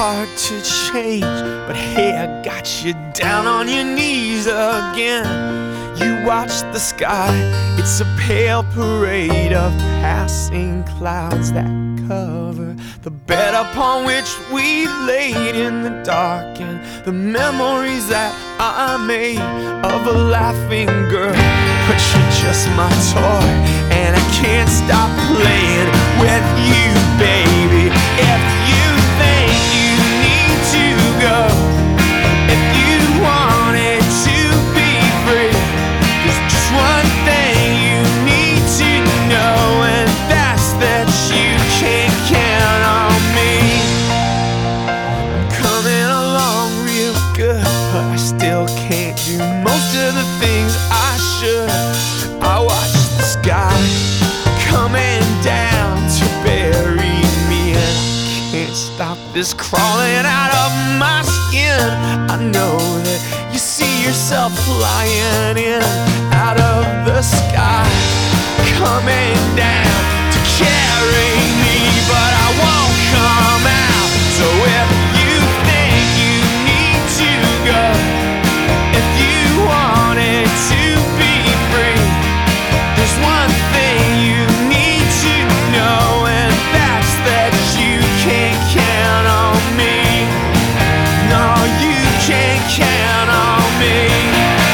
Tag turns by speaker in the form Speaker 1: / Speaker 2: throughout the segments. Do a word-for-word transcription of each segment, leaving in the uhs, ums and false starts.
Speaker 1: hard to change, but hey, I got you down on your knees again. You watch the sky, it's a pale parade of passing clouds that cover the bed upon which we laid in the dark, and the memories that I made of a laughing girl. But you're just my toy, and I can't stop playing with you, baby. If you think you need to go, if you wanted to be free, there's just one thing you need to know, and that's that you can't count on me. I'm coming along real good, but I still can't do most of the things I should. I watch the sky coming down to bury me, and I can't stop this crawling out of my skin. I know that you see yourself flying in out of the sky, coming down to carry me, but I won't come out. So if you think you need to go, if you wanted to be free, there's one thing you need to know, and that's that you can't count on me. No, you can't count on me.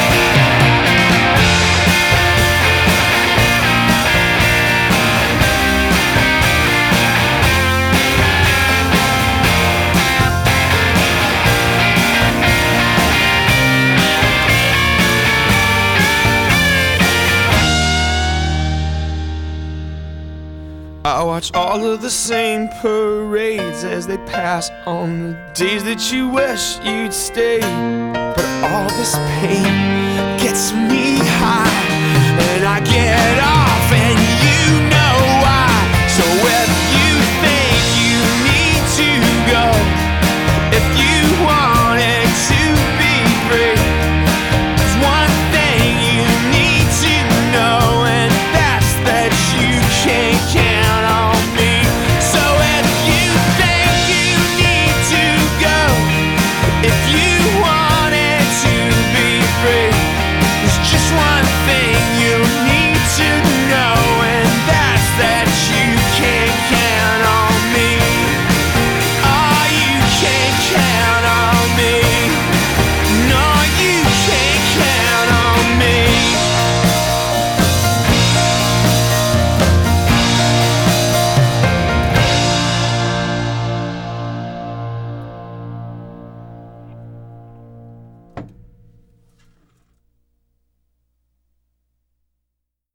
Speaker 1: I watch all of the same parades as they pass on the days that you wish you'd stay. But all this pain gets me high, and I get off, and you know why. So if you think you need to go, if you wanted to be free, there's one thing you need to know, and that's that you can't count on me. So if you think you need to go, if you wanted to be free, there's just one thing